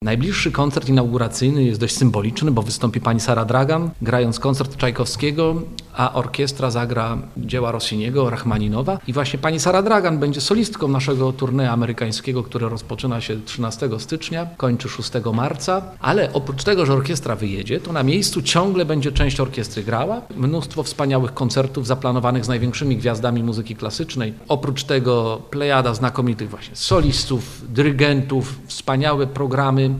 Najbliższy koncert inauguracyjny jest dość symboliczny, bo wystąpi pani Sara Dragan, grając koncert Czajkowskiego, a orkiestra zagra dzieła Rossiniego, Rachmaninowa. I właśnie pani Sara Dragan będzie solistką naszego tournée amerykańskiego, które rozpoczyna się 13 stycznia, kończy 6 marca. Ale oprócz tego, że orkiestra wyjedzie, to na miejscu ciągle będzie część orkiestry grała. Mnóstwo wspaniałych koncertów zaplanowanych z największymi gwiazdami muzyki klasycznej. Oprócz tego plejada znakomitych właśnie solistów, dyrygentów, wspaniałe programy.